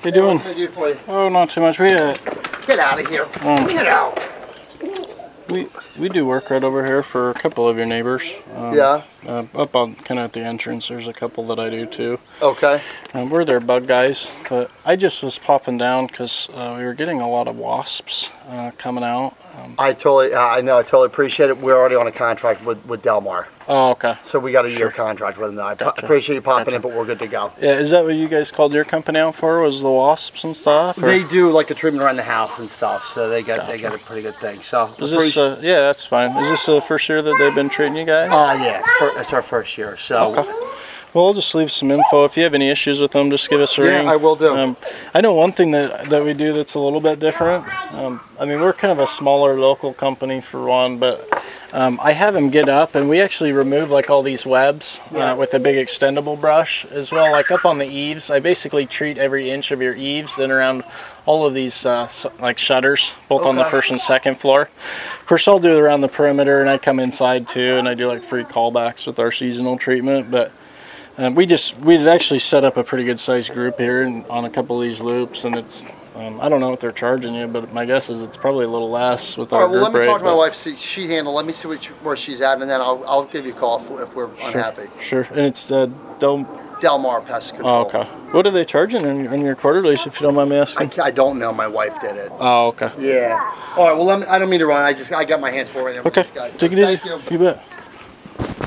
How you doing? What can I do for you? Oh, not too much. Get out of here. Get out. We do work right over here for a couple of your neighbors. Yeah. Up on kind of at the entrance, there's a couple that I do too. Okay. We're their bug guys, but I just was popping down because we were getting a lot of wasps coming out. I totally appreciate it. We're already on a contract with Delmar. Oh, okay. So we got a year contract with them now. I appreciate you popping in, but we're good to go. Yeah, is that what you guys called your company out for? Was the wasps and stuff? Or? They do like a treatment around the house and stuff, so they got a pretty good thing. So is this? Yeah, that's fine. Is this the first year that they've been treating you guys? Yeah, it's our first year. So. Okay. Well, I'll just leave some info. If you have any issues with them, just give us a ring. Yeah, I will do. I know one thing that we do that's a little bit different. I mean, we're kind of a smaller local company for one, but I have them get up, and we actually remove like all these webs with a big extendable brush as well. Like up on the eaves, I basically treat every inch of your eaves and around all of these like shutters, both on the first and second floor. Of course, I'll do it around the perimeter, and I come inside too, and I do like free callbacks with our seasonal treatment, but. We'd actually set up a pretty good sized group here on a couple of these loops, and it's I don't know what they're charging you, but my guess is it's probably a little less with our group rate. Let me talk to my wife. See, let me see where she's at, and then I'll give you a call if we're unhappy. Sure. And it's Delmar Pest Control. Oh, okay. What are they charging on your quarterlies, if you don't mind me asking? I don't know. My wife did it. Oh, okay. Yeah. All right. Well, I don't mean to run. I got my hands full right now. Okay. With these guys. Take it easy. Thank you. You bet.